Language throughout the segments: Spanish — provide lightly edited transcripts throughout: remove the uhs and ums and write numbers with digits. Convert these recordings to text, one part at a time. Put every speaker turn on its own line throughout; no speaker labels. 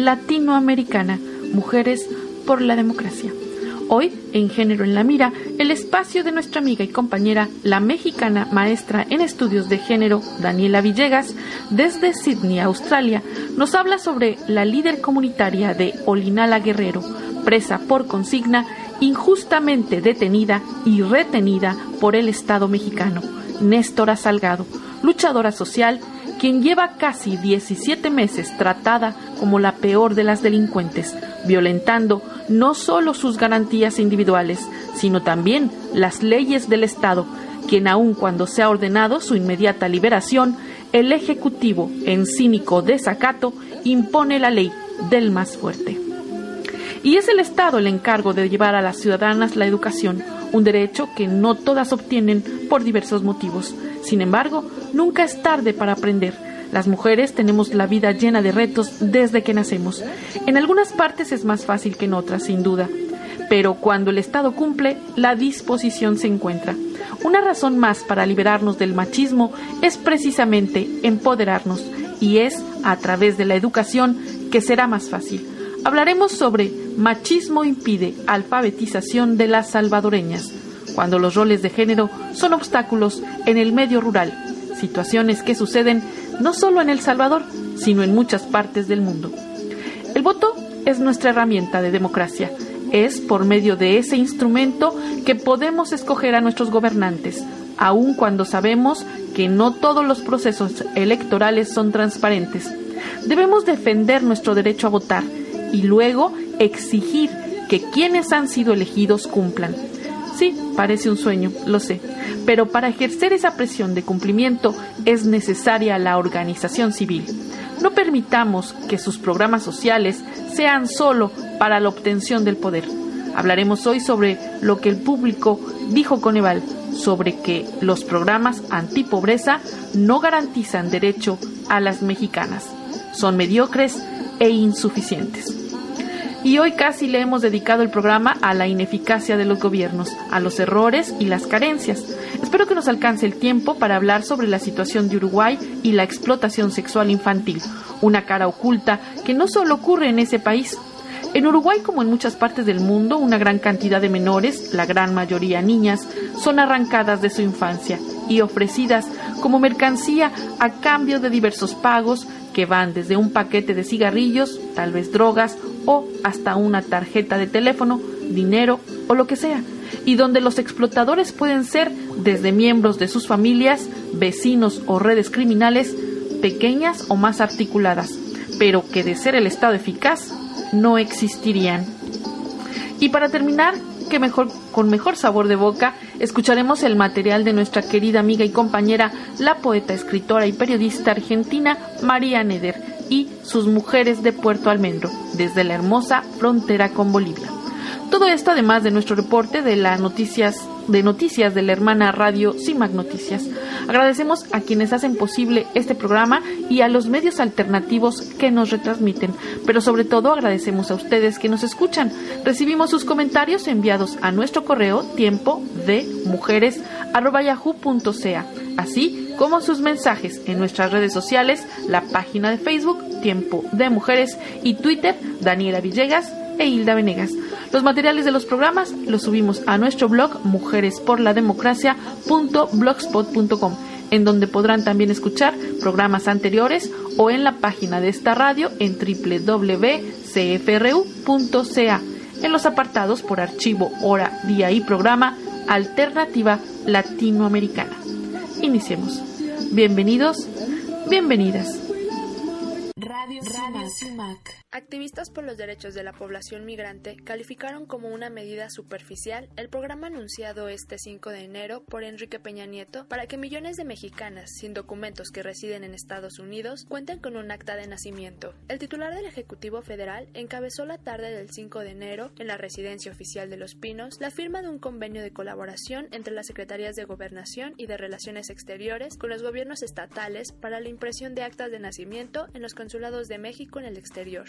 latinoamericana, Mujeres por la Democracia. Hoy, en Género en la Mira, el espacio de nuestra amiga y compañera, la mexicana maestra en estudios de género, Daniela Villegas, desde Sydney, Australia, nos habla sobre la líder comunitaria de Olinala Guerrero, presa por consigna, injustamente detenida y retenida por el Estado mexicano, Néstora Salgado, luchadora social, quien lleva casi 17 meses tratada como la peor de las delincuentes, violentando no solo sus garantías individuales, sino también las leyes del Estado, quien aun cuando se ha ordenado su inmediata liberación, el Ejecutivo, en cínico desacato, impone la ley del más fuerte. Y es el Estado el encargo de llevar a las ciudadanas la educación, un derecho que no todas obtienen por diversos motivos. Sin embargo, nunca es tarde para aprender. Las mujeres tenemos la vida llena de retos desde que nacemos. En algunas partes es más fácil que en otras, sin duda. Pero cuando el Estado cumple, la disposición se encuentra. Una razón más para liberarnos del machismo es precisamente empoderarnos, y es a través de la educación que será más fácil. Hablaremos sobre machismo impide alfabetización de las salvadoreñas, cuando los roles de género son obstáculos en el medio rural, situaciones que suceden no solo en El Salvador, sino en muchas partes del mundo. El voto es nuestra herramienta de democracia. Es por medio de ese instrumento que podemos escoger a nuestros gobernantes, aun cuando sabemos que no todos los procesos electorales son transparentes. Debemos defender nuestro derecho a votar y luego exigir que quienes han sido elegidos cumplan. Sí, parece un sueño, lo sé, pero para ejercer esa presión de cumplimiento es necesaria la organización civil. No permitamos que sus programas sociales sean solo para la obtención del poder. Hablaremos hoy sobre lo que el público dijo Coneval, sobre que los programas antipobreza no garantizan derecho a las mexicanas. Son mediocres e insuficientes. Y hoy casi le hemos dedicado el programa a la ineficacia de los gobiernos, a los errores y las carencias. Espero que nos alcance el tiempo para hablar sobre la situación de Uruguay y la explotación sexual infantil, una cara oculta que no solo ocurre en ese país. En Uruguay, como en muchas partes del mundo, una gran cantidad de menores, la gran mayoría niñas, son arrancadas de su infancia y ofrecidas como mercancía a cambio de diversos pagos que van desde un paquete de cigarrillos, tal vez drogas o hasta una tarjeta de teléfono, dinero o lo que sea, y donde los explotadores pueden ser desde miembros de sus familias, vecinos o redes criminales, pequeñas o más articuladas, pero que de ser el Estado eficaz, no existirían. Y para terminar, con mejor sabor de boca, escucharemos el material de nuestra querida amiga y compañera, la poeta, escritora y periodista argentina María Neder y sus mujeres de Puerto Almendro, desde la hermosa frontera con Bolivia. Todo esto además de nuestro reporte de noticias de la hermana radio CIMAC Noticias. Agradecemos a quienes hacen posible este programa y a los medios alternativos que nos retransmiten, pero sobre todo agradecemos a ustedes que nos escuchan. Recibimos sus comentarios enviados a nuestro correo tiempodemujeres@yahoo.ca, así como sus mensajes en nuestras redes sociales, la página de Facebook Tiempo de Mujeres y Twitter Daniela Villegas e Hilda Venegas. Los materiales de los programas los subimos a nuestro blog mujeresporlademocracia.blogspot.com, en donde podrán también escuchar programas anteriores o en la página de esta radio en www.cfru.ca, en los apartados por archivo, hora, día y programa Alternativa Latinoamericana. Iniciemos. Bienvenidos, bienvenidas.
Radio CIMAC. Activistas por los derechos de la población migrante calificaron como una medida superficial el programa anunciado este 5 de enero por Enrique Peña Nieto para que millones de mexicanas sin documentos que residen en Estados Unidos cuenten con un acta de nacimiento. El titular del Ejecutivo Federal encabezó la tarde del 5 de enero en la residencia oficial de Los Pinos la firma de un convenio de colaboración entre las Secretarías de Gobernación y de Relaciones Exteriores con los gobiernos estatales para la impresión de actas de nacimiento en los consulados de México en el exterior.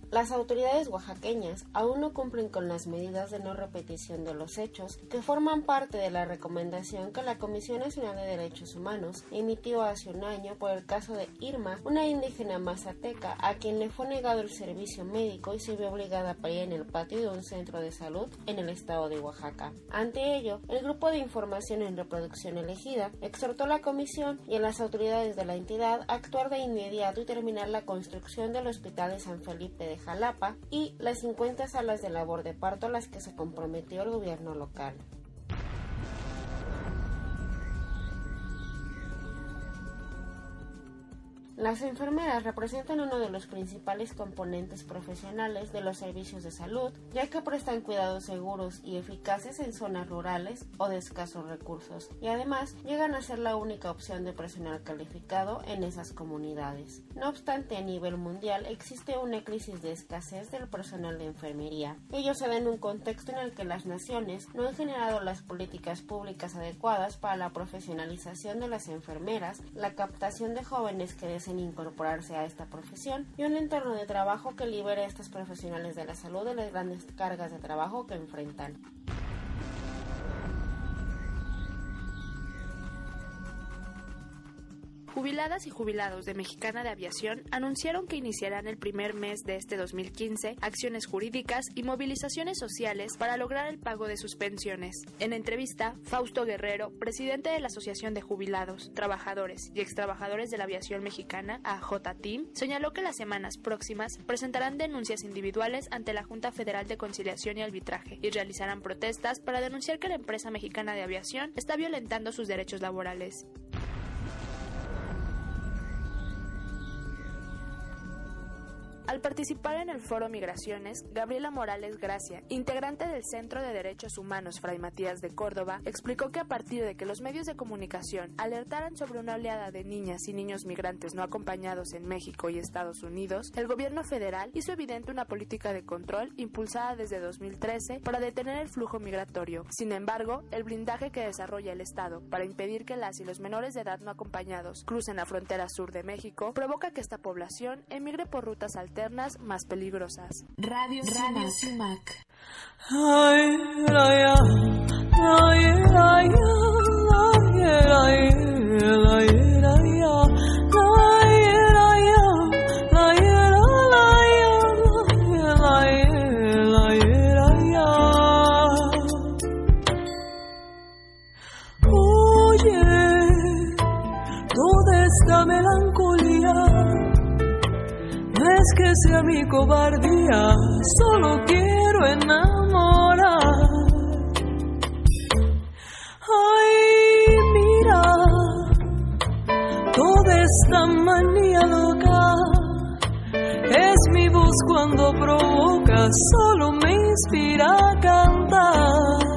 Las autoridades oaxaqueñas aún no cumplen con las medidas de no repetición de los hechos que forman parte de la recomendación que la Comisión Nacional de Derechos Humanos emitió hace un año por el caso de Irma, una indígena mazateca a quien le fue negado el servicio médico y se vio obligada a parir en el patio de un centro de salud en el estado de Oaxaca. Ante ello, el Grupo de Información en Reproducción Elegida exhortó a la Comisión y a las autoridades de la entidad a actuar de inmediato y terminar la construcción del Hospital de San Felipe de Jalapa y las 50 salas de labor de parto a las que se comprometió el gobierno local. Las enfermeras representan uno de los principales componentes profesionales de los servicios de salud, ya que prestan cuidados seguros y eficaces en zonas rurales o de escasos recursos, y además llegan a ser la única opción de personal calificado en esas comunidades. No obstante, a nivel mundial existe una crisis de escasez del personal de enfermería. Ello se da en un contexto en el que las naciones no han generado las políticas públicas adecuadas para la profesionalización de las enfermeras, la captación de jóvenes que deseen incorporarse a esta profesión y un entorno de trabajo que libere a estos profesionales de la salud de las grandes cargas de trabajo que enfrentan.
Jubiladas y jubilados de Mexicana de Aviación anunciaron que iniciarán el primer mes de este 2015 acciones jurídicas y movilizaciones sociales para lograr el pago de sus pensiones. En entrevista, Fausto Guerrero, presidente de la Asociación de Jubilados, Trabajadores y Extrabajadores de la Aviación Mexicana, AJTIM, señaló que las semanas próximas presentarán denuncias individuales ante la Junta Federal de Conciliación y Arbitraje y realizarán protestas para denunciar que la empresa mexicana de aviación está violentando sus derechos laborales. Al participar en el Foro Migraciones, Gabriela Morales Gracia, integrante del Centro de Derechos Humanos Fray Matías de Córdoba, explicó que a partir de que los medios de comunicación alertaran sobre una oleada de niñas y niños migrantes no acompañados en México y Estados Unidos, el gobierno federal hizo evidente una política de control impulsada desde 2013 para detener el flujo migratorio. Sin embargo, el blindaje que desarrolla el Estado para impedir que las y los menores de edad no acompañados crucen la frontera sur de México provoca que esta población emigre por rutas alternas más peligrosas.
Radio CIMAC.
Oye, toda esta melancolía no es que sea mi cobardía, solo quiero enamorar. Ay, mira, toda esta manía loca es mi voz cuando provoca, solo me inspira a cantar.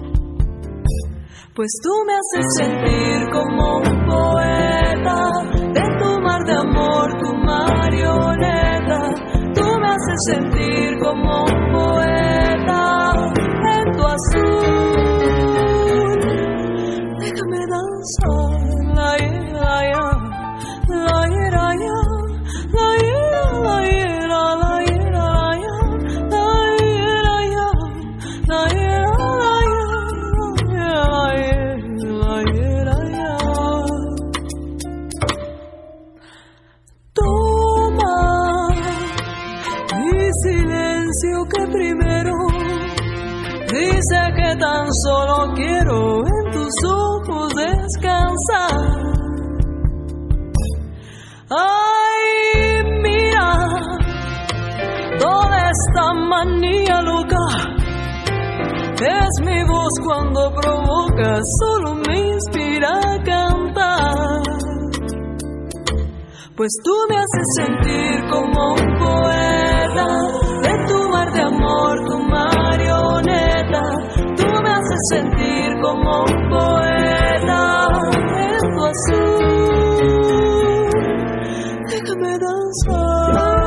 Pues tú me haces sentir como un poeta, de tu mar de amor, tu marioneta. Tú me haces sentir como un poeta, en tu azul. Déjame danzar, la ira, la ira, la ira, la ira, la ira, la ira, la ira. Que primero dice que tan solo quiero en tus ojos descansar. Ay, mira, toda esta manía loca es mi voz cuando provoca, solo me inspira a cantar. Pues tú me haces sentir como un poeta, de tu mar de amor, tu marioneta. Tú me haces sentir como un poeta, en tu azul. Déjame danzar.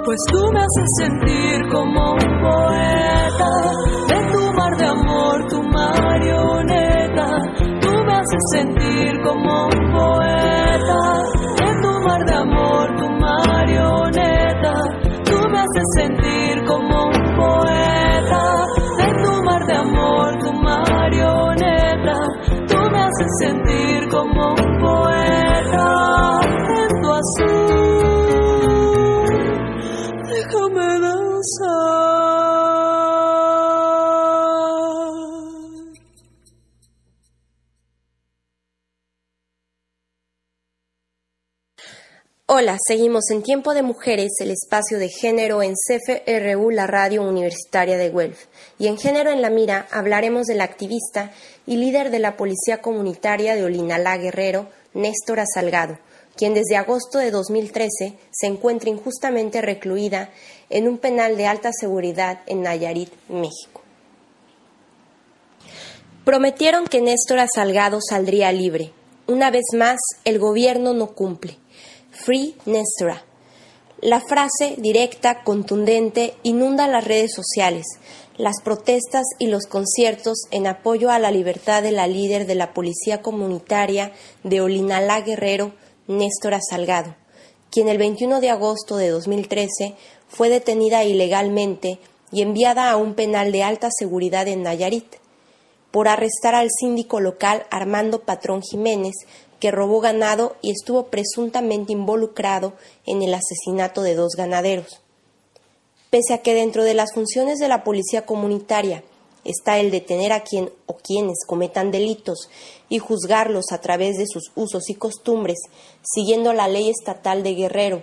pues tú me haces sentir como un poeta, de tu mar de amor, tu marioneta. Tú me haces sentir como un poeta, de tu mar de amor, tu marioneta. Tú me haces sentir como un poeta, de tu mar de amor, tu marioneta. Tú me haces sentir como un poeta, en tu azul, déjame danzar.
Hola, seguimos en Tiempo de Mujeres, el espacio de género en CFRU, la radio universitaria de Guelph. Y en Género en la Mira hablaremos de la activista y líder de la Policía Comunitaria de Olinalá, Guerrero, Néstora Salgado, quien desde agosto de 2013 se encuentra injustamente recluida en un penal de alta seguridad en Nayarit, México. Prometieron que Néstora Salgado saldría libre. Una vez más, el gobierno no cumple. Free Néstora. La frase directa, contundente, inunda las redes sociales, las protestas y los conciertos en apoyo a la libertad de la líder de la Policía Comunitaria de Olinalá, Guerrero, Néstora Salgado, quien el 21 de agosto de 2013 fue detenida ilegalmente y enviada a un penal de alta seguridad en Nayarit por arrestar al síndico local Armando Patrón Jiménez, que robó ganado y estuvo presuntamente involucrado en el asesinato de 2 ganaderos. Pese a que dentro de las funciones de la policía comunitaria está el detener a quien o quienes cometan delitos y juzgarlos a través de sus usos y costumbres, siguiendo la ley estatal de Guerrero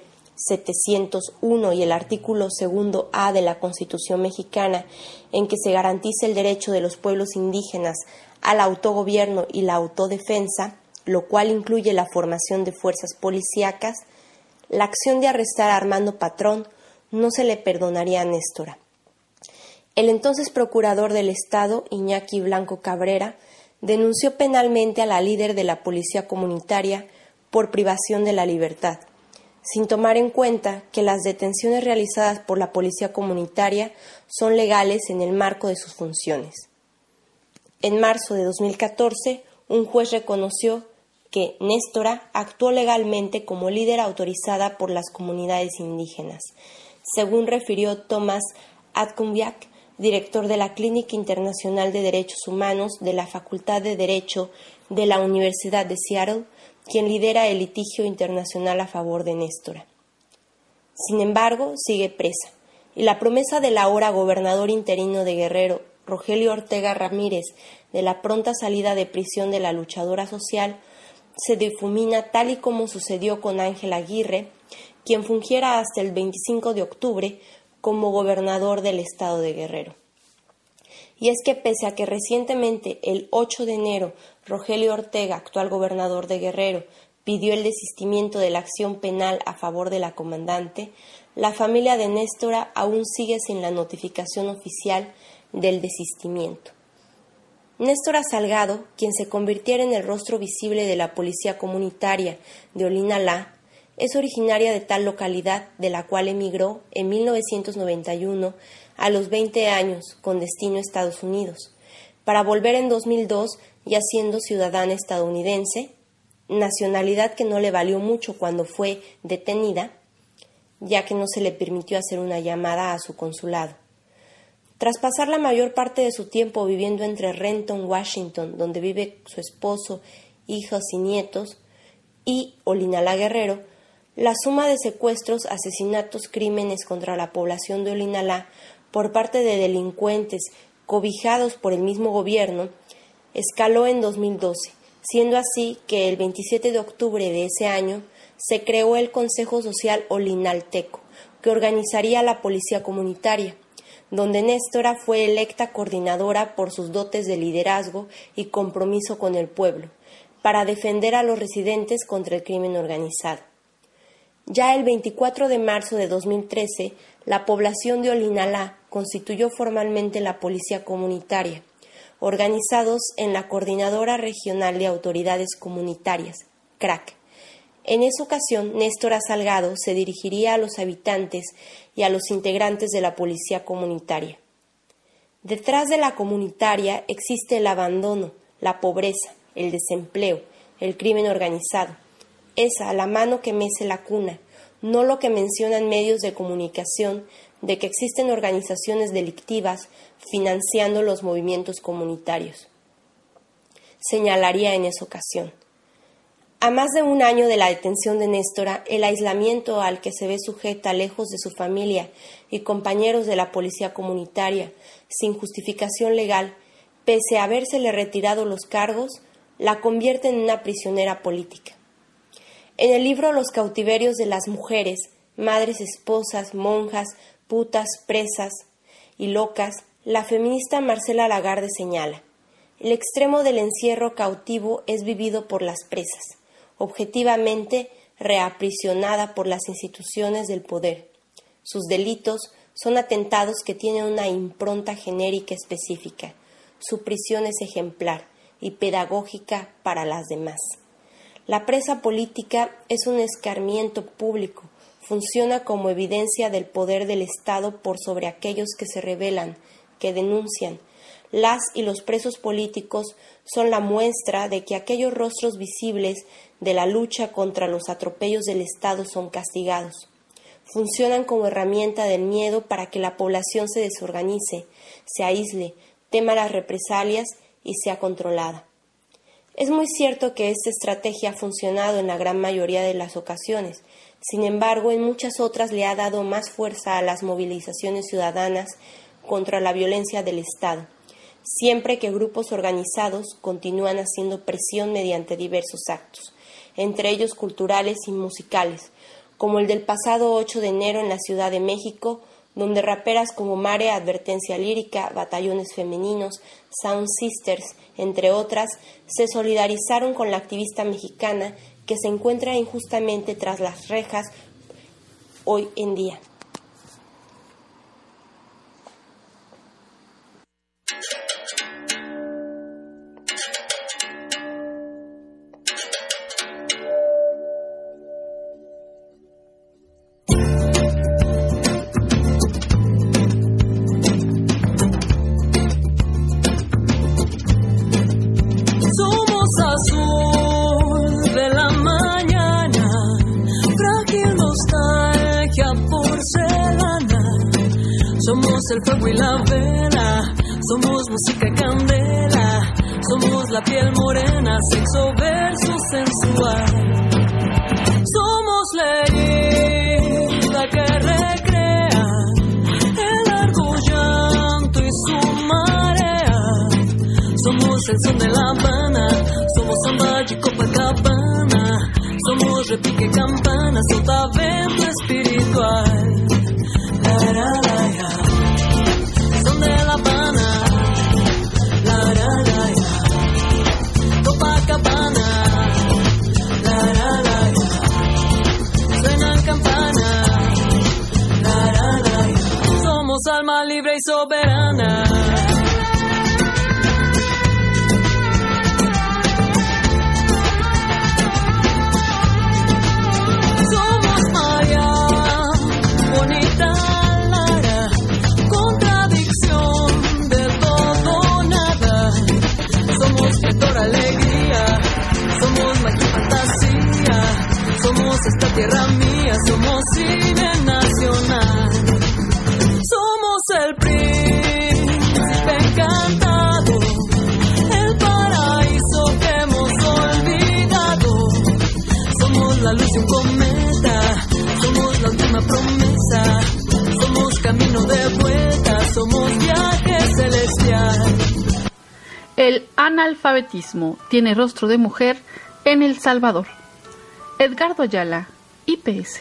701 y el artículo 2A de la Constitución mexicana, en que se garantiza el derecho de los pueblos indígenas al autogobierno y la autodefensa, lo cual incluye la formación de fuerzas policíacas, la acción de arrestar a Armando Patrón no se le perdonaría a Néstora. El entonces procurador del Estado, Iñaki Blanco Cabrera, denunció penalmente a la líder de la policía comunitaria por privación de la libertad, sin tomar en cuenta que las detenciones realizadas por la policía comunitaria son legales en el marco de sus funciones. En marzo de 2014, un juez reconoció que Néstora actuó legalmente como líder autorizada por las comunidades indígenas, según refirió Thomas Atkumbiak, director de la Clínica Internacional de Derechos Humanos de la Facultad de Derecho de la Universidad de Seattle, quien lidera el litigio internacional a favor de Néstora. Sin embargo, sigue presa, y la promesa del ahora gobernador interino de Guerrero, Rogelio Ortega Ramírez, de la pronta salida de prisión de la luchadora social, se difumina tal y como sucedió con Ángel Aguirre, quien fungiera hasta el 25 de octubre como gobernador del estado de Guerrero. Y es que pese a que recientemente, el 8 de enero, Rogelio Ortega, actual gobernador de Guerrero, pidió el desistimiento de la acción penal a favor de la comandante, la familia de Néstora aún sigue sin la notificación oficial del desistimiento. Néstora Salgado, quien se convirtiera en el rostro visible de la policía comunitaria de Olinalá, es originaria de tal localidad, de la cual emigró en 1991 a los 20 años con destino a Estados Unidos, para volver en 2002 ya siendo ciudadana estadounidense, nacionalidad que no le valió mucho cuando fue detenida, ya que no se le permitió hacer una llamada a su consulado. Tras pasar la mayor parte de su tiempo viviendo entre Renton, Washington, donde vive su esposo, hijos y nietos, y Olinalá, Guerrero, la suma de secuestros, asesinatos, crímenes contra la población de Olinalá por parte de delincuentes cobijados por el mismo gobierno escaló en 2012, siendo así que el 27 de octubre de ese año se creó el Consejo Social Olinalteco, que organizaría la policía comunitaria, donde Néstora fue electa coordinadora por sus dotes de liderazgo y compromiso con el pueblo, para defender a los residentes contra el crimen organizado. Ya el 24 de marzo de 2013, la población de Olinalá constituyó formalmente la Policía Comunitaria, organizados en la Coordinadora Regional de Autoridades Comunitarias, CRAC, En esa ocasión, Néstora Salgado se dirigiría a los habitantes y a los integrantes de la policía comunitaria. Detrás de la comunitaria existe el abandono, la pobreza, el desempleo, el crimen organizado. Esa, la mano que mece la cuna, no lo que mencionan medios de comunicación de que existen organizaciones delictivas financiando los movimientos comunitarios. Señalaría en esa ocasión. A más de un año de la detención de Néstora, el aislamiento al que se ve sujeta lejos de su familia y compañeros de la policía comunitaria, sin justificación legal, pese a habérsele retirado los cargos, la convierte en una prisionera política. En el libro Los cautiverios de las mujeres, madres, esposas, monjas, putas, presas y locas, la feminista Marcela Lagarde señala: el extremo del encierro cautivo es vivido por las presas, objetivamente reaprisionada por las instituciones del poder. Sus delitos son atentados que tienen una impronta genérica específica. Su prisión es ejemplar y pedagógica para las demás. La presa política es un escarmiento público, funciona como evidencia del poder del Estado por sobre aquellos que se rebelan, que denuncian. Las y los presos políticos son la muestra de que aquellos rostros visibles de la lucha contra los atropellos del Estado son castigados. Funcionan como herramienta del miedo para que la población se desorganice, se aísle, tema las represalias y sea controlada. Es muy cierto que esta estrategia ha funcionado en la gran mayoría de las ocasiones. Sin embargo, en muchas otras le ha dado más fuerza a las movilizaciones ciudadanas contra la violencia del Estado, siempre que grupos organizados continúan haciendo presión mediante diversos actos, entre ellos culturales y musicales, como el del pasado 8 de enero en la Ciudad de México, donde raperas como Mare, Advertencia Lírica, Batallones Femeninos, Sound Sisters, entre otras, se solidarizaron con la activista mexicana que se encuentra injustamente tras las rejas hoy en día.
Somos el fuego y la vela, somos música y candela, somos la piel morena, sexo verso sensual. Somos la herida que recrea el largo llanto y su marea. Somos el son de La Habana, somos samba y Copacabana, somos repique campana, sotavento espiritual. La, la, la, son de La Habana, la, Copacabana, la, suenan campanas, la, somos alma libre y soberana. Somos María, bonita Lara, contradicción de todo nada. Somos creator alegría, somos magia fantasía, somos esta tierra mía, somos cine nacional. Somos el príncipe encantado, el paraíso que hemos olvidado. Somos la luz de un cometa, somos la última promesa, somos camino de vuelta, somos viaje celestial.
El analfabetismo tiene rostro de mujer en El Salvador. Edgardo Ayala, IPS.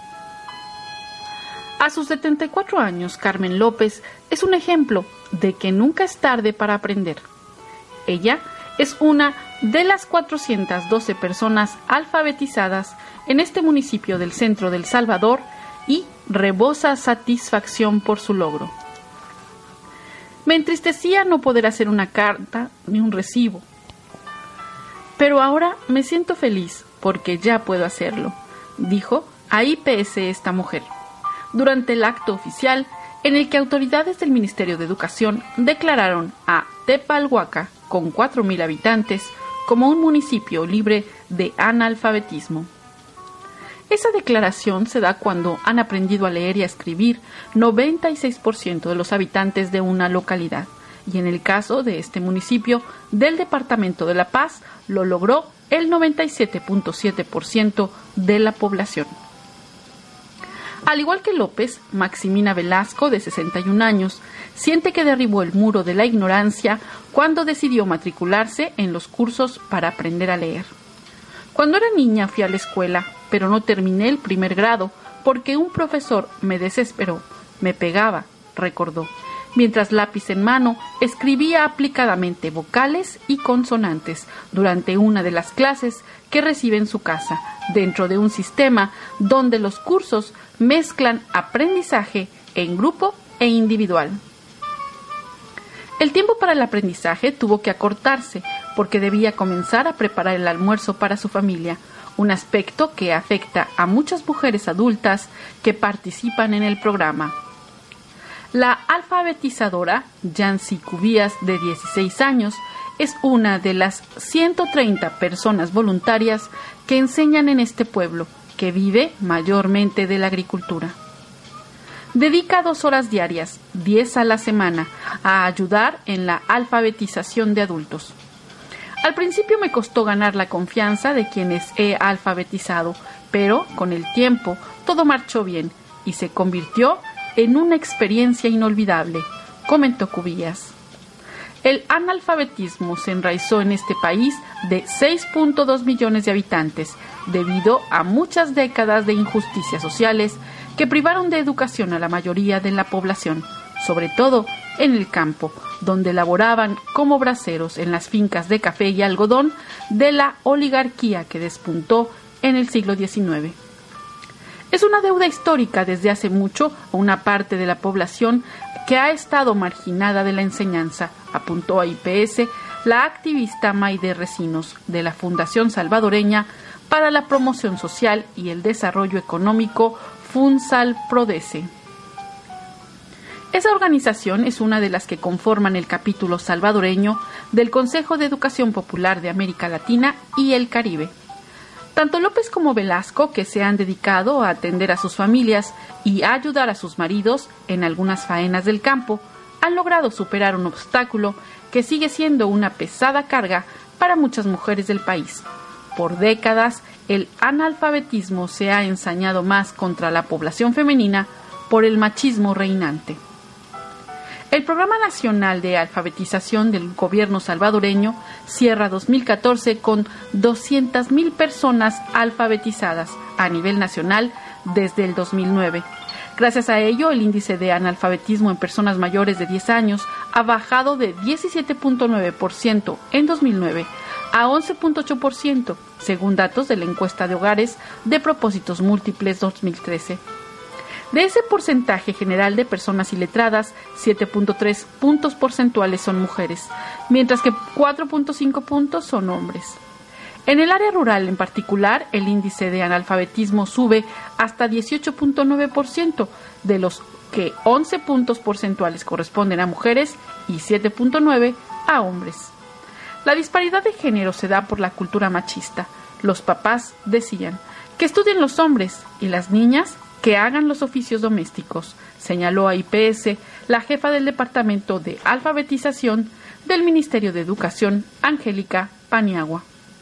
A sus 74 años, Carmen López es un ejemplo de que nunca es tarde para aprender. Ella es una de las 412 personas alfabetizadas en este municipio del centro de El Salvador y rebosa satisfacción por su logro. Me entristecía no poder hacer una carta ni un recibo, pero ahora me siento feliz porque ya puedo hacerlo, dijo a IPS esta mujer, durante el acto oficial en el que autoridades del Ministerio de Educación declararon a Tepalhuaca, con 4,000 habitantes, como un municipio libre de analfabetismo. Esa declaración se da cuando han aprendido a leer y a escribir 96% de los habitantes de una localidad, y en el caso de este municipio del Departamento de La Paz lo logró el 97.7% de la población. Al igual que López, Maximina Velasco, de 61 años, siente que derribó el muro de la ignorancia cuando decidió matricularse en los cursos para aprender a leer. Cuando era niña fui a la escuela, pero no terminé el primer grado porque un profesor me desesperó, me pegaba, recordó. Mientras lápiz en mano escribía aplicadamente vocales y consonantes durante una de las clases que recibe en su casa, dentro de un sistema donde los cursos mezclan aprendizaje en grupo e individual. El tiempo para el aprendizaje tuvo que acortarse porque debía comenzar a preparar el almuerzo para su familia, un aspecto que afecta a muchas mujeres adultas que participan en el programa. La alfabetizadora Yancy Cubías, de 16 años, es una de las 130 personas voluntarias que enseñan en este pueblo, que vive mayormente de la agricultura. Dedica 2 horas diarias, 10 a la semana, a ayudar en la alfabetización de adultos. Al principio me costó ganar la confianza de quienes he alfabetizado, pero con el tiempo todo marchó bien y se convirtió en una experiencia inolvidable, comentó Cubillas. El analfabetismo se enraizó en este país de 6.2 millones de habitantes debido a muchas décadas de injusticias sociales que privaron de educación a la mayoría de la población, sobre todo en el campo, donde laboraban como braceros en las fincas de café y algodón de la oligarquía que despuntó en el siglo XIX. Es una deuda histórica desde hace mucho a una parte de la población que ha estado marginada de la enseñanza, apuntó a IPS la activista Maide Recinos, de la Fundación Salvadoreña para la Promoción Social y el Desarrollo Económico, FUNSALPRODECE. Esa organización es una de las que conforman el capítulo salvadoreño del Consejo de Educación Popular de América Latina y el Caribe. Tanto López como Velasco, que se han dedicado a atender a sus familias y a ayudar a sus maridos en algunas faenas del campo, han logrado superar un obstáculo que sigue siendo una pesada carga para muchas mujeres del país. Por décadas, el analfabetismo se ha ensañado más contra la población femenina por el machismo reinante. El Programa Nacional de Alfabetización del Gobierno salvadoreño cierra 2014 con 200,000 personas alfabetizadas a nivel nacional desde el 2009. Gracias a ello, el índice de analfabetismo en personas mayores de 10 años ha bajado de 17.9% en 2009 a 11.8%, según datos de la encuesta de hogares de propósitos múltiples 2013. De ese porcentaje general de personas iletradas, 7.3 puntos porcentuales son mujeres, mientras que 4.5 puntos son hombres. En el área rural en particular, el índice de analfabetismo sube hasta 18.9%, de los que 11 puntos porcentuales corresponden a mujeres y 7.9 a hombres. La disparidad de género se da por la cultura machista. Los papás decían que estudien los hombres y las niñas que hagan los oficios domésticos, señaló a IPS la jefa del Departamento de Alfabetización del Ministerio de Educación, Angélica Paniagua.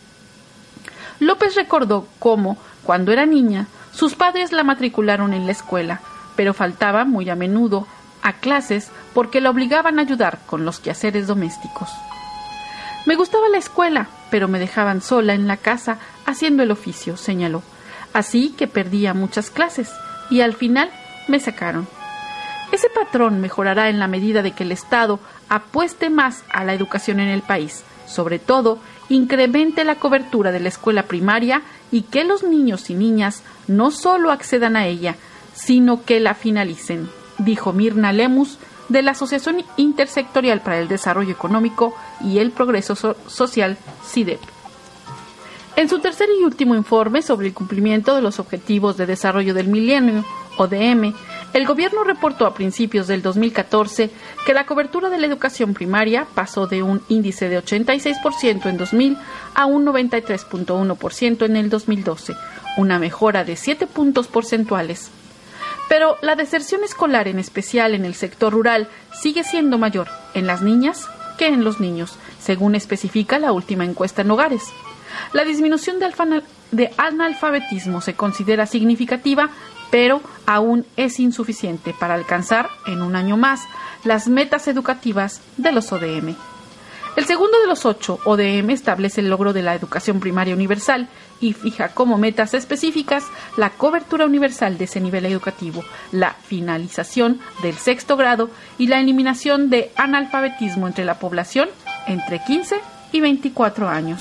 López recordó cómo, cuando era niña, sus padres la matricularon en la escuela, pero faltaba muy a menudo a clases porque la obligaban a ayudar con los quehaceres domésticos. Me gustaba la escuela, pero me dejaban sola en la casa haciendo el oficio, señaló. Así que perdía muchas clases y al final me sacaron. Ese patrón mejorará en la medida de que el Estado apueste más a la educación en el país, sobre todo incremente la cobertura de la escuela primaria y que los niños y niñas no solo accedan a ella, sino que la finalicen, dijo Mirna Lemus, de la Asociación Intersectorial para el Desarrollo Económico y el Progreso Social, CIDEP. En su tercer y último informe sobre el cumplimiento de los Objetivos de Desarrollo del Milenio, ODM, el gobierno reportó a principios del 2014 que la cobertura de la educación primaria pasó de un índice de 86% en 2000 a un 93.1% en el 2012, una mejora de 7 puntos porcentuales. Pero la deserción escolar, en especial en el sector rural, sigue siendo mayor en las niñas que en los niños, según especifica la última encuesta en hogares. La disminución de analfabetismo se considera significativa, pero aún es insuficiente para alcanzar en un año más las metas educativas de los ODM. El segundo de los 8 ODM establece el logro de la educación primaria universal y fija como metas específicas la cobertura universal de ese nivel educativo, la finalización del sexto grado y la eliminación de analfabetismo entre la población entre 15 y 24 años.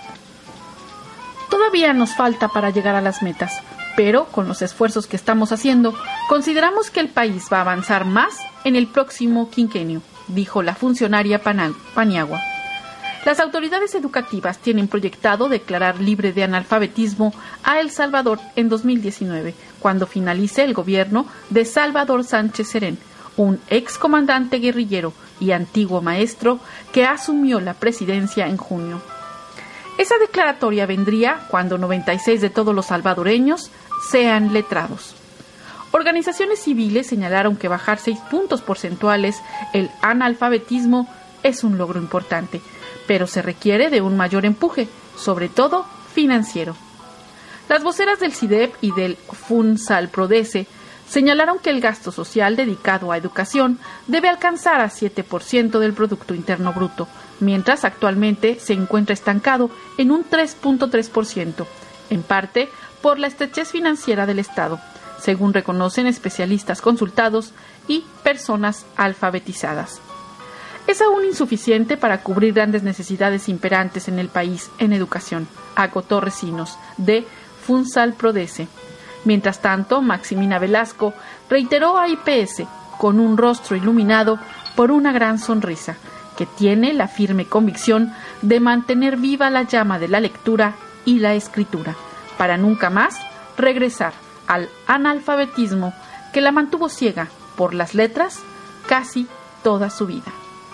Todavía nos falta para llegar a las metas, pero con los esfuerzos que estamos haciendo, consideramos que el país va a avanzar más en el próximo quinquenio, dijo la funcionaria Paniagua. Las autoridades educativas tienen proyectado declarar libre de analfabetismo a El Salvador en 2019, cuando finalice el gobierno de Salvador Sánchez Serén, un excomandante guerrillero y antiguo maestro que asumió la presidencia en junio. Esa declaratoria vendría cuando 96 de todos los salvadoreños sean letrados. Organizaciones civiles señalaron que bajar 6 puntos porcentuales el analfabetismo es un logro importante, pero se requiere de un mayor empuje, sobre todo financiero. Las voceras del CIDEP y del FUNSALPRODECE señalaron que el gasto social dedicado a educación debe alcanzar a 7% del Producto Interno Bruto, mientras actualmente se encuentra estancado en un 3.3%, en parte por la estrechez financiera del Estado, según reconocen especialistas consultados y personas alfabetizadas. Es aún insuficiente para cubrir grandes necesidades imperantes en el país en educación, acotó Recinos, de FUNSALPRODECE. Mientras tanto, Maximina Velasco reiteró a IPS, con un rostro iluminado por una gran sonrisa, que tiene la firme convicción de mantener viva la llama de la lectura y la escritura, para nunca más regresar al analfabetismo que la mantuvo ciega por las letras casi toda su vida.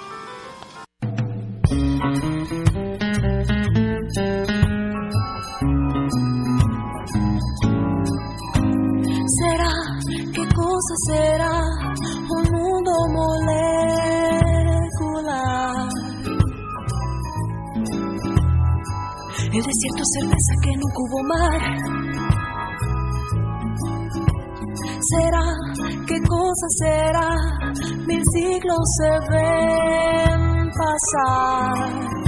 Será un mundo molecular. El desierto certeza que nunca hubo mar. Será, ¿qué cosa será? 1000 siglos se ven pasar.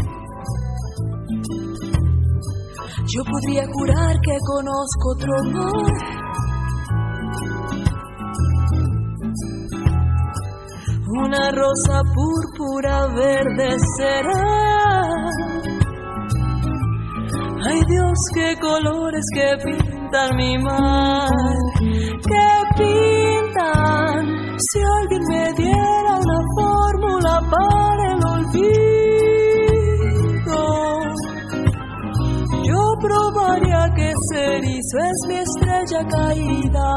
Yo podría jurar que conozco otro mar. Una rosa púrpura verde será. Ay Dios, qué colores que pintan mi mar, que pintan. Si alguien me diera una fórmula para el olvido, yo probaría que ese erizo es mi estrella caída.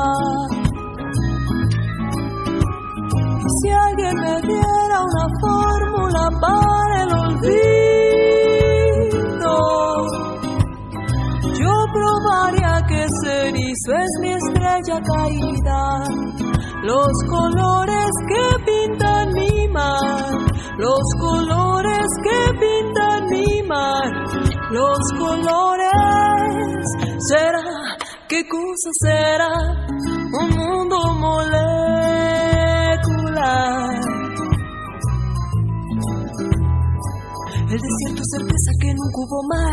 Si alguien me diera una fórmula para el olvido, yo probaría que ese erizo es mi estrella caída. Los colores que pintan mi mar, los colores que pintan mi mar, los colores. ¿Será? ¿Qué cosa será? Un mundo molecular. El desierto certeza que nunca hubo mar.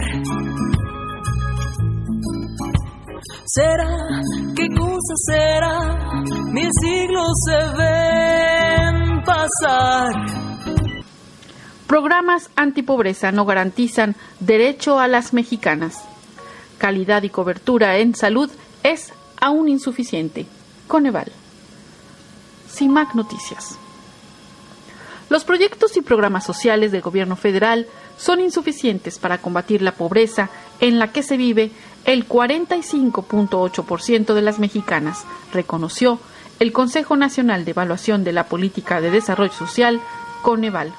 ¿Será? ¿Qué cosa será? 1000 siglos se ven pasar.
Programas antipobreza no garantizan derecho a las mexicanas. Calidad y cobertura en salud es aún insuficiente. Coneval. CIMAC Noticias. Los proyectos y programas sociales del gobierno federal son insuficientes para combatir la pobreza en la que se vive el 45.8% de las mexicanas, reconoció el Consejo Nacional de Evaluación de la Política de Desarrollo Social, Coneval.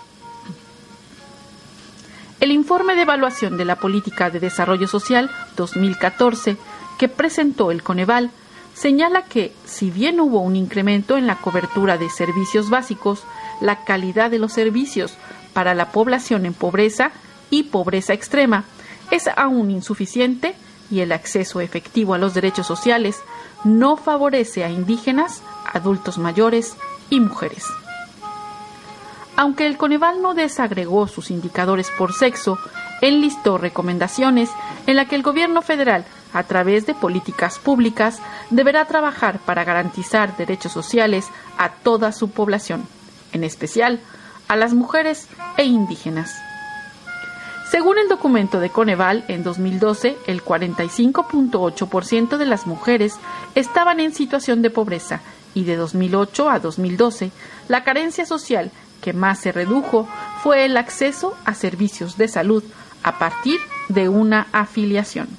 El informe de evaluación de la Política de Desarrollo Social 2014 que presentó el Coneval señala que, si bien hubo un incremento en la cobertura de servicios básicos, la calidad de los servicios para la población en pobreza y pobreza extrema es aún insuficiente y el acceso efectivo a los derechos sociales no favorece a indígenas, adultos mayores y mujeres. Aunque el Coneval no desagregó sus indicadores por sexo, enlistó recomendaciones en las que el gobierno federal, a través de políticas públicas, deberá trabajar para garantizar derechos sociales a toda su población, en especial a las mujeres e indígenas. Según el documento de Coneval, en 2012, el 45.8% de las mujeres estaban en situación de pobreza y de 2008 a 2012, la carencia social que más se redujo fue el acceso a servicios de salud a partir de una afiliación.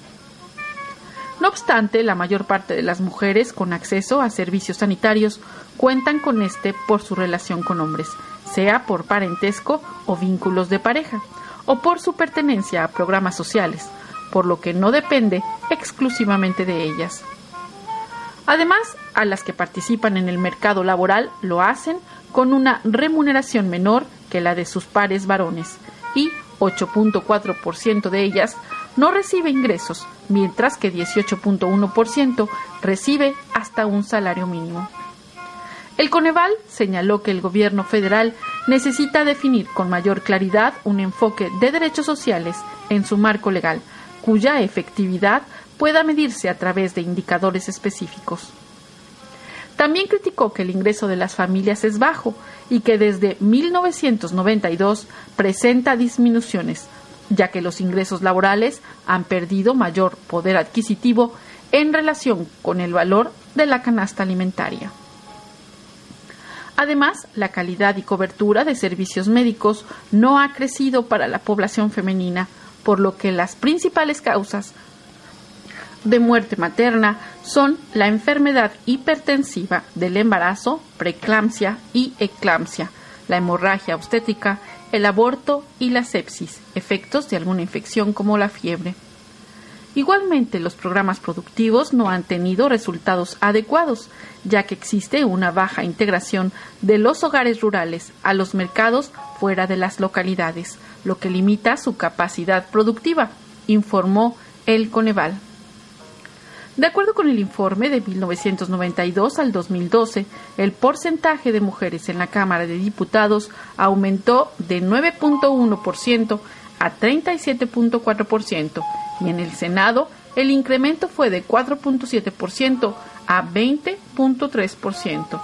No obstante, la mayor parte de las mujeres con acceso a servicios sanitarios cuentan con este por su relación con hombres, sea por parentesco o vínculos de pareja, o por su pertenencia a programas sociales, por lo que no depende exclusivamente de ellas. Además, a las que participan en el mercado laboral lo hacen con una remuneración menor que la de sus pares varones, y 8.4% de ellas no recibe ingresos, mientras que 18.1% recibe hasta un salario mínimo. El Coneval señaló que el gobierno federal necesita definir con mayor claridad un enfoque de derechos sociales en su marco legal, cuya efectividad pueda medirse a través de indicadores específicos. También criticó que el ingreso de las familias es bajo y que desde 1992 presenta disminuciones, ya que los ingresos laborales han perdido mayor poder adquisitivo en relación con el valor de la canasta alimentaria. Además, la calidad y cobertura de servicios médicos no ha crecido para la población femenina, por lo que las principales causas de muerte materna son la enfermedad hipertensiva del embarazo, preeclampsia y eclampsia, la hemorragia obstétrica, el aborto y la sepsis, efectos de alguna infección como la fiebre. Igualmente, los programas productivos no han tenido resultados adecuados, ya que existe una baja integración de los hogares rurales a los mercados fuera de las localidades, lo que limita su capacidad productiva, informó el Coneval. De acuerdo con el informe de 1992 al 2012, el porcentaje de mujeres en la Cámara de Diputados aumentó de 9.1% a 37.4% y en el Senado el incremento fue de 4.7% a 20.3%.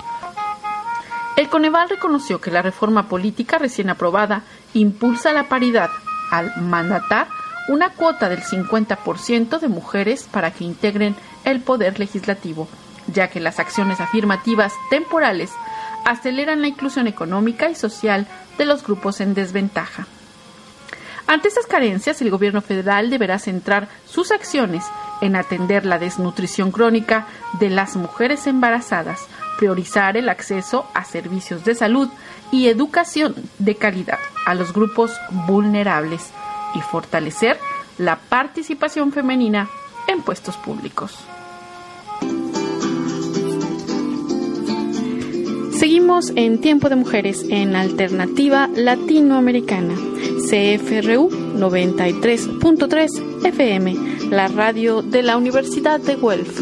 El Coneval reconoció que la reforma política recién aprobada impulsa la paridad al mandatar una cuota del 50% de mujeres para que integren el poder legislativo, ya que las acciones afirmativas temporales aceleran la inclusión económica y social de los grupos en desventaja. Ante estas carencias, el gobierno federal deberá centrar sus acciones en atender la desnutrición crónica de las mujeres embarazadas, priorizar el acceso a servicios de salud y educación de calidad a los grupos vulnerables y fortalecer la participación femenina en puestos públicos. Seguimos en Tiempo de Mujeres en Alternativa Latinoamericana, CFRU 93.3 FM, la radio de la Universidad de Guelph.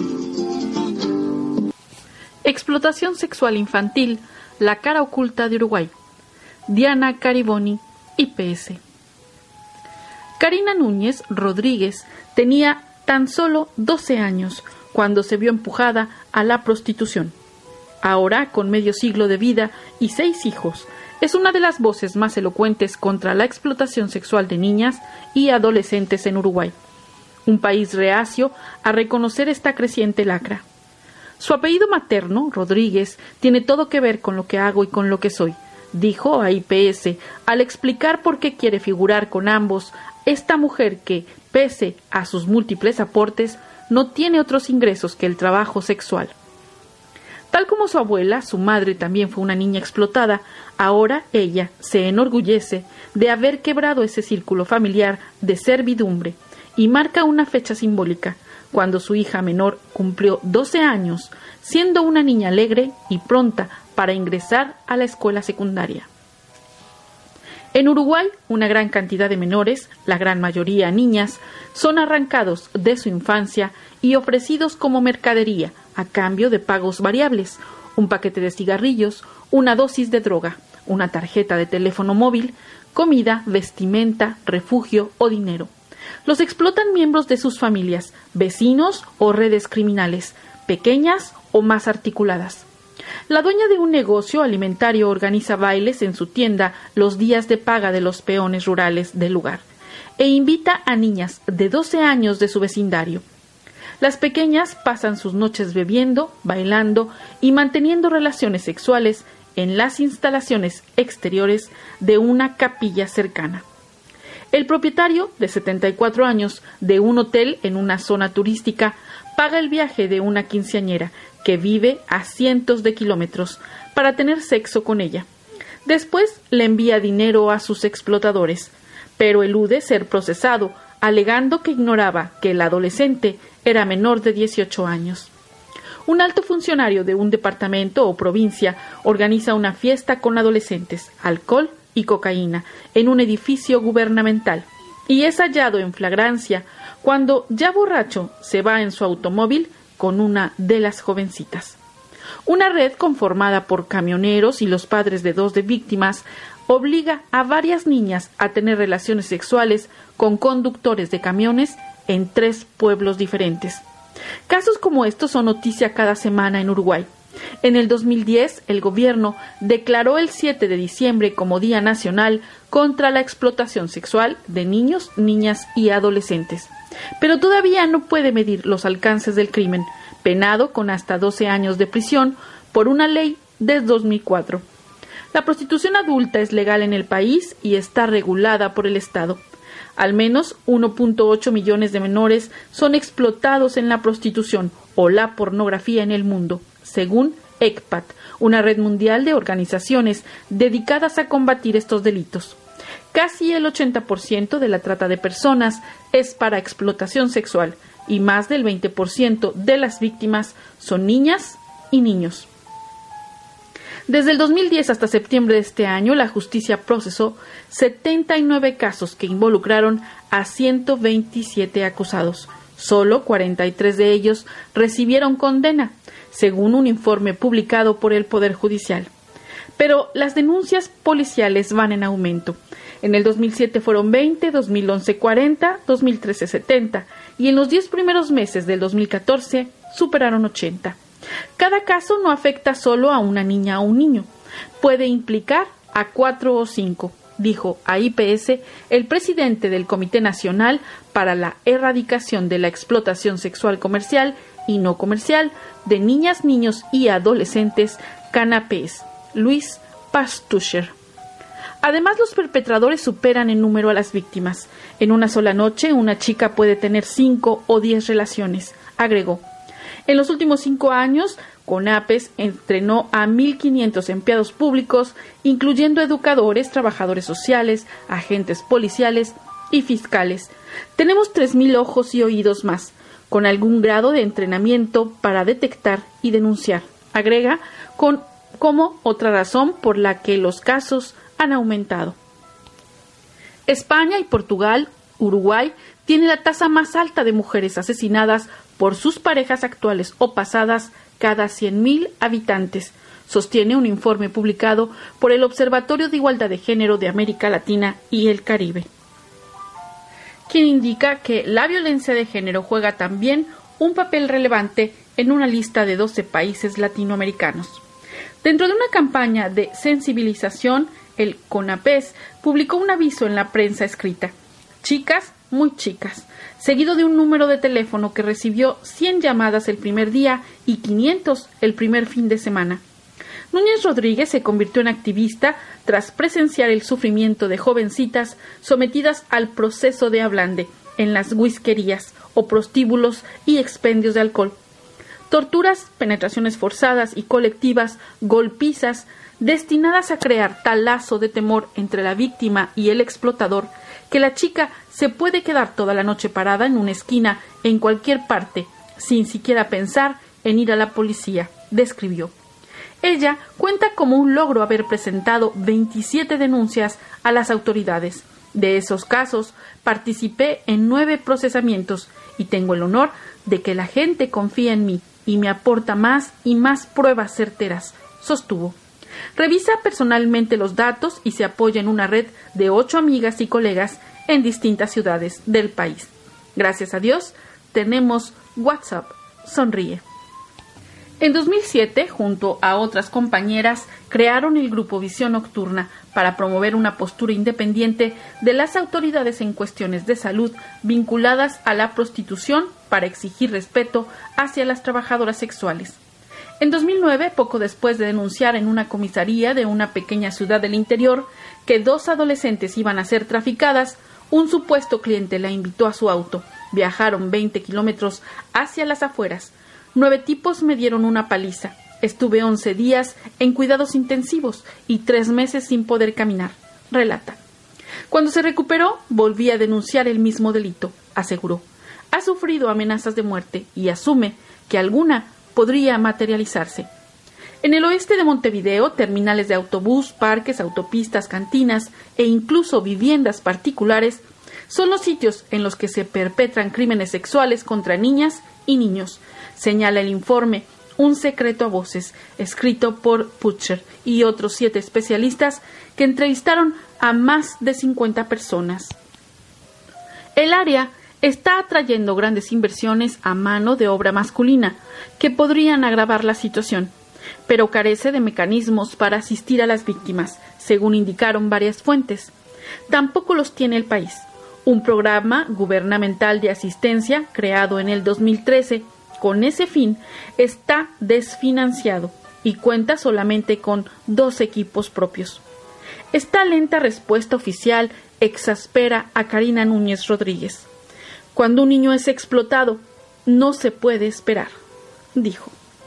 Explotación sexual infantil, la cara oculta de Uruguay. Diana Cariboni, IPS. Karina Núñez Rodríguez tenía tan solo 12 años cuando se vio empujada a la prostitución. Ahora, con medio siglo de vida y 6 hijos, es una de las voces más elocuentes contra la explotación sexual de niñas y adolescentes en Uruguay, un país reacio a reconocer esta creciente lacra. Su apellido materno, Rodríguez, tiene todo que ver con lo que hago y con lo que soy, dijo a IPS al explicar por qué quiere figurar con ambos esta mujer que, pese a sus múltiples aportes, no tiene otros ingresos que el trabajo sexual. Tal como su abuela, su madre también fue una niña explotada, ahora ella se enorgullece de haber quebrado ese círculo familiar de servidumbre y marca una fecha simbólica, cuando su hija menor cumplió 12 años, siendo una niña alegre y pronta para ingresar a la escuela secundaria. En Uruguay, una gran cantidad de menores, la gran mayoría niñas, son arrancados de su infancia y ofrecidos como mercadería a cambio de pagos variables, un paquete de cigarrillos, una dosis de droga, una tarjeta de teléfono móvil, comida, vestimenta, refugio o dinero. Los explotan miembros de sus familias, vecinos o redes criminales, pequeñas o más articuladas. La dueña de un negocio alimentario organiza bailes en su tienda los días de paga de los peones rurales del lugar e invita a niñas de 12 años de su vecindario. Las pequeñas pasan sus noches bebiendo, bailando y manteniendo relaciones sexuales en las instalaciones exteriores de una capilla cercana. El propietario, de 74 años, de un hotel en una zona turística, paga el viaje de una quinceañera que vive a cientos de kilómetros para tener sexo con ella. Después le envía dinero a sus explotadores, pero elude ser procesado, alegando que ignoraba que el adolescente era menor de 18 años. Un alto funcionario de un departamento o provincia organiza una fiesta con adolescentes, alcohol y cocaína en un edificio gubernamental y es hallado en flagrancia cuando, ya borracho, se va en su automóvil con una de las jovencitas. Una red conformada por camioneros y los padres de 2 de víctimas obliga a varias niñas a tener relaciones sexuales con conductores de camiones en 3 pueblos diferentes. Casos como estos son noticia cada semana en Uruguay. En el 2010, el gobierno declaró el 7 de diciembre como Día Nacional contra la Explotación Sexual de Niños, Niñas y Adolescentes. Pero todavía no puede medir los alcances del crimen, penado con hasta 12 años de prisión por una ley de 2004. La prostitución adulta es legal en el país y está regulada por el Estado. Al menos 1.8 millones de menores son explotados en la prostitución o la pornografía en el mundo, según ECPAT, una red mundial de organizaciones dedicadas a combatir estos delitos. Casi el 80% de la trata de personas es para explotación sexual y más del 20% de las víctimas son niñas y niños. Desde el 2010 hasta septiembre de este año, la justicia procesó 79 casos que involucraron a 127 acusados. Solo 43 de ellos recibieron condena, según un informe publicado por el Poder Judicial. Pero las denuncias policiales van en aumento. En el 2007 fueron 20, 2011 40, 2013 70 y en los 10 primeros meses del 2014 superaron 80. Cada caso no afecta solo a una niña o un niño, puede implicar a 4 o 5, dijo a IPS el presidente del Comité Nacional para la Erradicación de la Explotación Sexual Comercial y No Comercial de Niñas, Niños y Adolescentes, CANAPES, Luis Pastucher. Además, los perpetradores superan en número a las víctimas. En una sola noche, una chica puede tener 5 o 10 relaciones, agregó. En los últimos 5 años, CONAPES entrenó a 1.500 empleados públicos, incluyendo educadores, trabajadores sociales, agentes policiales y fiscales. Tenemos 3.000 ojos y oídos más, con algún grado de entrenamiento para detectar y denunciar, agrega, como otra razón por la que los casos han aumentado. España y Portugal, Uruguay, tiene la tasa más alta de mujeres asesinadas por sus parejas actuales o pasadas cada 100.000 habitantes, sostiene un informe publicado por el Observatorio de Igualdad de Género de América Latina y el Caribe, quien indica que la violencia de género juega también un papel relevante en una lista de 12 países latinoamericanos. Dentro de una campaña de sensibilización, el CONAPES publicó un aviso en la prensa escrita: chicas, muy chicas, seguido de un número de teléfono que recibió 100 llamadas el primer día y 500 el primer fin de semana. Núñez Rodríguez se convirtió en activista tras presenciar el sufrimiento de jovencitas sometidas al proceso de ablande en las whiskerías o prostíbulos y expendios de alcohol. Torturas, penetraciones forzadas y colectivas, golpizas, destinadas a crear tal lazo de temor entre la víctima y el explotador que la chica se puede quedar toda la noche parada en una esquina en cualquier parte, sin siquiera pensar en ir a la policía, describió. Ella cuenta como un logro haber presentado 27 denuncias a las autoridades. De esos casos, participé en 9 procesamientos y tengo el honor de que la gente confía en mí y me aporta más y más pruebas certeras, sostuvo. Revisa personalmente los datos y se apoya en una red de 8 amigas y colegas en distintas ciudades del país. Gracias a Dios, tenemos WhatsApp. Sonríe. En 2007, junto a otras compañeras, crearon el grupo Visión Nocturna para promover una postura independiente de las autoridades en cuestiones de salud vinculadas a la prostitución para exigir respeto hacia las trabajadoras sexuales. En 2009, poco después de denunciar en una comisaría de una pequeña ciudad del interior que 2 adolescentes iban a ser traficadas, un supuesto cliente la invitó a su auto. Viajaron 20 kilómetros hacia las afueras. 9 tipos me dieron una paliza. Estuve 11 días en cuidados intensivos y 3 meses sin poder caminar, relata. Cuando se recuperó, volví a denunciar el mismo delito, aseguró. Ha sufrido amenazas de muerte y asume que alguna podría materializarse. En el oeste de Montevideo, terminales de autobús, parques, autopistas, cantinas e incluso viviendas particulares son los sitios en los que se perpetran crímenes sexuales contra niñas y niños, señala el informe Un secreto a voces, escrito por Butcher y otros 7 especialistas que entrevistaron a más de 50 personas. El área está atrayendo grandes inversiones a mano de obra masculina que podrían agravar la situación, pero carece de mecanismos para asistir a las víctimas, según indicaron varias fuentes. Tampoco los tiene el país. Un programa gubernamental de asistencia, creado en el 2013, con ese fin, está desfinanciado y cuenta solamente con 2 equipos propios. Esta lenta respuesta oficial exaspera a Karina Núñez Rodríguez. Cuando un niño es explotado, no se puede esperar, dijo.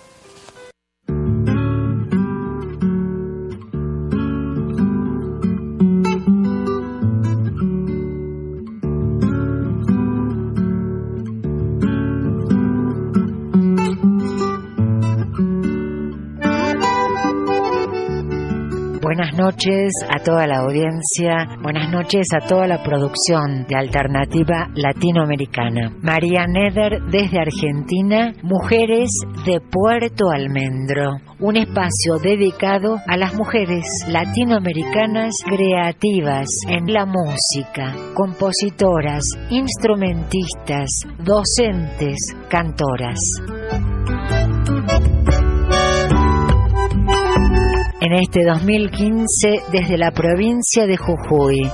Buenas noches a toda la audiencia, buenas noches a toda la producción de Alternativa Latinoamericana. María Neder desde Argentina, Mujeres de Puerto Almendro, un espacio dedicado a las mujeres latinoamericanas creativas en la música, compositoras, instrumentistas, docentes, cantoras. En este 2015, desde la provincia de Jujuy.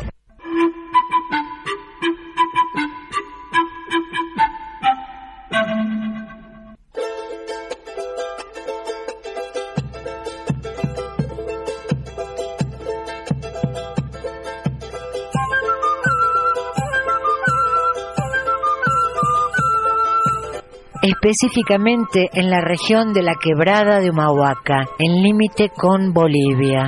Específicamente en la región de la Quebrada de Humahuaca, en límite con Bolivia.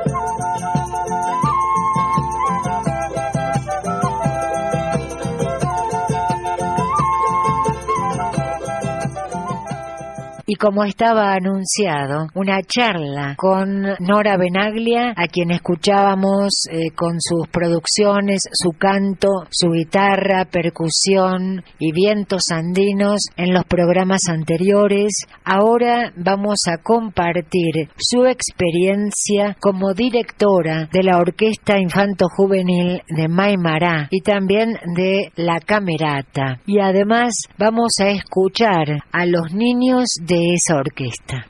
Y como estaba anunciado, una charla con Nora Benaglia, a quien escuchábamos con sus producciones, su canto, su guitarra, percusión y vientos andinos en los programas anteriores. Ahora vamos a compartir su experiencia como directora de la Orquesta Infanto Juvenil de Maimará y también de La Camerata. Y además vamos a escuchar a los niños de esa orquesta.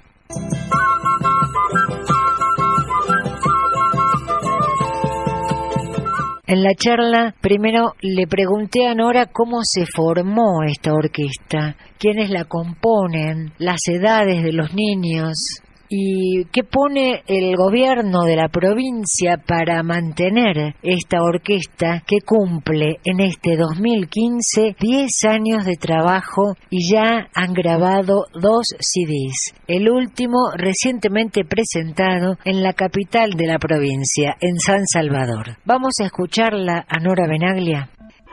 En la charla, primero le pregunté a Nora cómo se formó esta orquesta, quiénes la componen, las edades de los niños. ¿Y qué pone el gobierno de la provincia para mantener esta orquesta que cumple en este 2015 10 años de trabajo y ya han grabado 2 CDs? El último recientemente presentado en la capital de la provincia, en San Salvador. Vamos a escucharla a Nora Benaglia.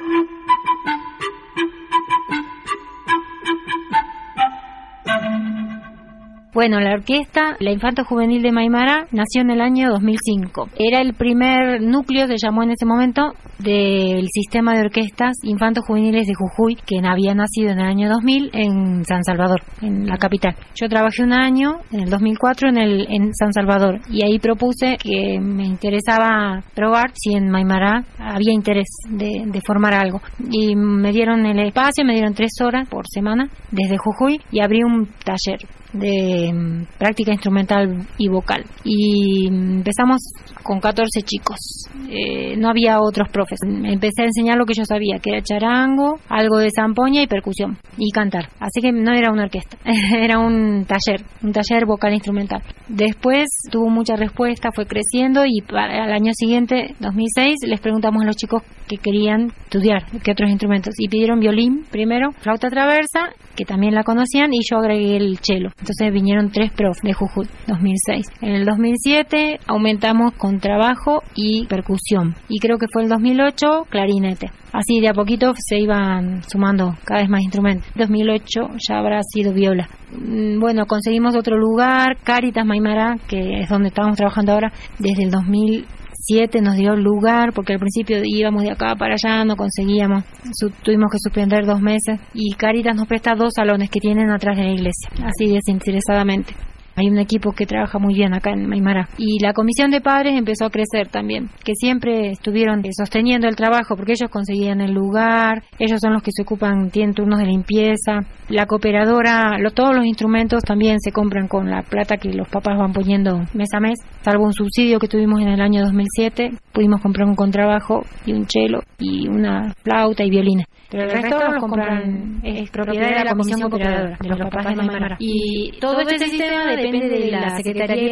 Bueno, la orquesta, la Infanto Juvenil de Maimará, nació en el año 2005. Era el primer núcleo, se llamó en ese momento, del sistema de orquestas Infantos Juveniles de Jujuy, que había nacido en el año 2000 en San Salvador, en la capital. Yo trabajé un año, en el 2004, en San Salvador, y ahí propuse que me interesaba probar si en Maimará había interés de formar algo. Y me dieron el espacio, me dieron 3 horas por semana desde Jujuy y abrí un taller de práctica instrumental y vocal, y empezamos con 14 chicos. No había otros profes. Empecé a enseñar lo que yo sabía, que era charango, algo de zampoña y percusión y cantar, así que no era una orquesta, era un taller vocal instrumental. Después tuvo mucha respuesta, fue creciendo, y para el año siguiente, 2006, les preguntamos a los chicos que querían estudiar qué otros instrumentos, y pidieron violín primero, flauta traversa, que también la conocían, y yo agregué el cello. Entonces vinieron 3 profes de Jujuy, 2006. En el 2007 aumentamos con trabajo y percusión, y creo que fue el 2008 clarinete. Así de a poquito se iban sumando cada vez más instrumentos. 2008 ya habrá sido viola. Bueno, conseguimos otro lugar, Cáritas Maimará, que es donde estamos trabajando ahora, desde el 2007 nos dio lugar, porque al principio íbamos de acá para allá, no conseguíamos, tuvimos que suspender 2 meses, y Cáritas nos presta 2 salones que tienen atrás de la iglesia, así desinteresadamente. Hay un equipo que trabaja muy bien acá en Maimará. Y la comisión de padres empezó a crecer también, que siempre estuvieron sosteniendo el trabajo, porque ellos conseguían el lugar, ellos son los que se ocupan, tienen turnos de limpieza. La cooperadora, todos los instrumentos también se compran con la plata que los papás van poniendo mes a mes, salvo un subsidio que tuvimos en el año 2007, pudimos comprar un contrabajo y un cello y una flauta y violines. Pero el resto los compran, es propiedad de la comisión cooperadora, de los papás de Maimará. Y todo este sistema depende de la Secretaría